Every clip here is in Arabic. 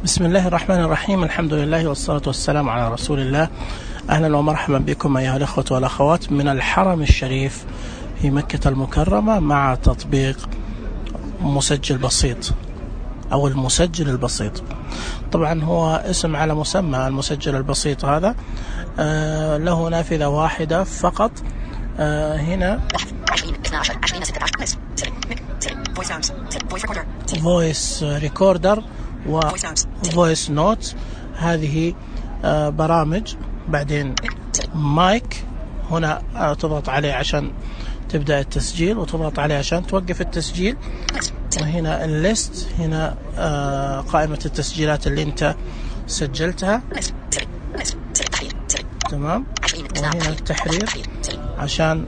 بسم الله الرحمن الرحيم. الحمد لله والصلاة والسلام على رسول الله. أهلا ومرحبا بكم أيها الأخوة والأخوات من الحرم الشريف في مكة المكرمة مع تطبيق مسجل بسيط أو المسجل البسيط. طبعا هو اسم على مسمى. المسجل البسيط هذا له نافذة واحدة فقط. هنا فويس ريكوردر وفويس نوت، هذه برامج. بعدين مايك، هنا تضغط عليه عشان تبدأ التسجيل وتضغط عليه عشان توقف التسجيل. وهنا الليست، هنا قائمة التسجيلات اللي انت سجلتها. تمام. وهنا التحرير عشان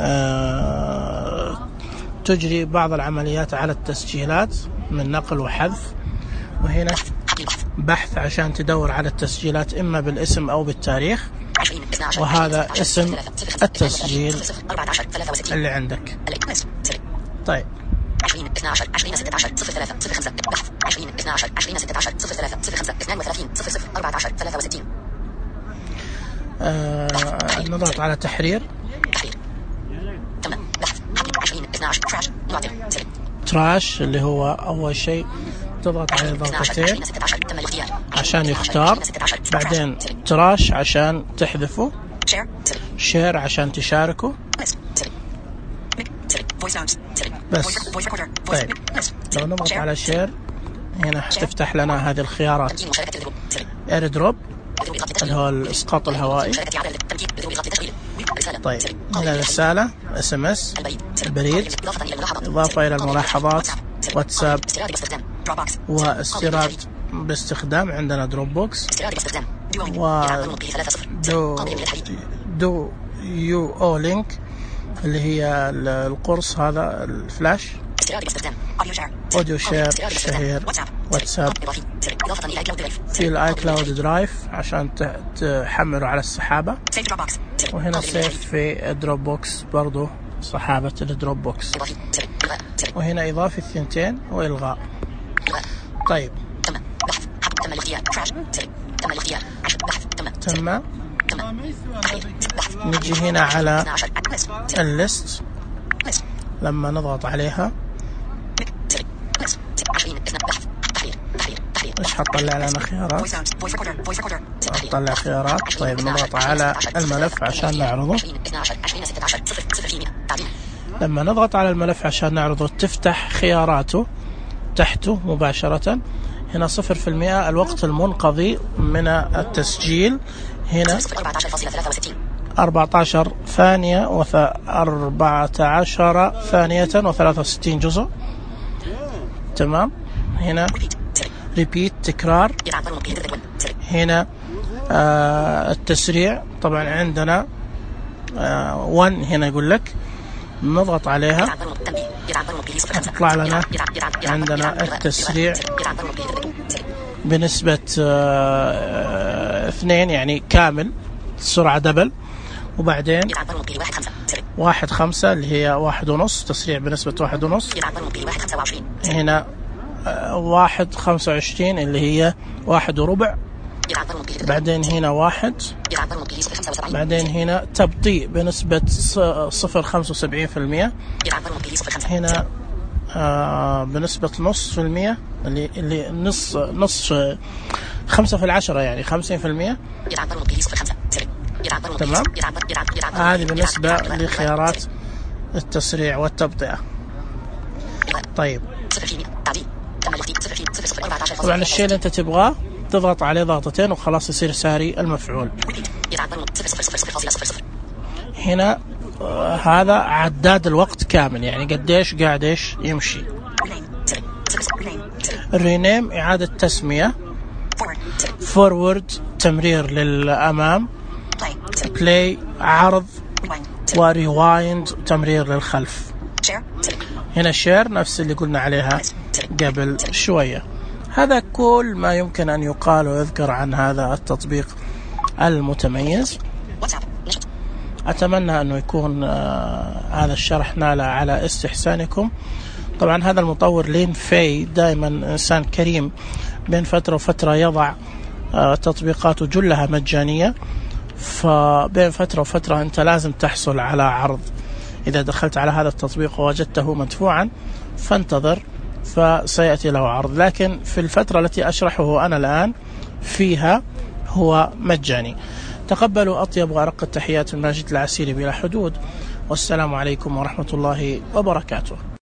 تجري بعض العمليات على التسجيلات من نقل وحذف. وهنا بحث عشان تدور على التسجيلات إما بالاسم أو بالتاريخ، وهذا اسم التسجيل اللي عندك. طيب نضغط على تحرير. تراش اللي هو أول شيء تضغط عليه ضغطتين عشان يختار، بعدين تراش عشان تحذفه، شير عشان تشاركه. بس طيب لو نضغط على شير هنا تفتح لنا هذه الخيارات: اير دروب اللي هو الاسقاط الهوائي. طيب هنا رسالة SMS، البريد، إضافة إلى الملاحظات، واتساب، واستيراد باستخدام عندنا دروب بوكس، ودو يو او لينك اللي هي القرص هذا الفلاش، اوديو شير شهير، واتساب، في الاي كلاود درايف عشان تحمله على السحابة، وهنا سيف في دروب بوكس برضو سحابة الدروب بوكس، وهنا إضافة الثنتين وإلغاء. طيب تمام. نجي هنا على الليست، لما نضغط عليها ايش حطلع لنا خيارات؟ طلع خيارات. طيب نضغط على الملف عشان نعرضه. لما نضغط على الملف عشان نعرضه تفتح خياراته تحته مباشرة. هنا 0% الوقت المنقضي من التسجيل، هنا 14 ثانية و14 ثانية و63 جزء. تمام. هنا ريبيت تكرار. هنا التسريع طبعا عندنا 1 هنا يقول لك نضغط عليها تطلع لنا عندنا التسريع بنسبة 2 يعني كامل سرعة دبل. وبعدين 1.5 اللي هي 1.5 تسريع بنسبة 1.5. هنا 1.25 اللي هي 1.25. بعدين هنا 1. بعدين هنا تبطيء بنسبة 0.75%. هنا بنسبة نص في المية اللي نص 5 في 10 يعني 50%. تمام. هذه بالنسبة لخيارات التسريع والتبطئة. طيب طبعا الشيء اللي انت تبغاه تضغط عليه ضغطتين وخلاص يصير ساري المفعول. هنا هذا عداد الوقت كامل، يعني قديش قاعدش يمشي. الرينيم إعادة تسمية. فورورد تمرير للأمام. بلاي عرض. وريوايند تمرير للخلف. هنا شير نفس اللي قلنا عليها قبل شوية. هذا كل ما يمكن أن يقال ويذكر عن هذا التطبيق المتميز. أتمنى أنه يكون هذا الشرح نال على استحسانكم. طبعا هذا المطور لين في دائما إنسان كريم بين فترة وفترة يضع تطبيقاته جلها مجانية، فبين فترة وفترة أنت لازم تحصل على عرض. إذا دخلت على هذا التطبيق ووجدته مدفوعا فانتظر، فسيأتي له عرض. لكن في الفترة التي أشرحه أنا الآن فيها هو مجاني. تقبلوا أطيب وأرق التحيات من ماجد العسيري بلا حدود، والسلام عليكم ورحمة الله وبركاته.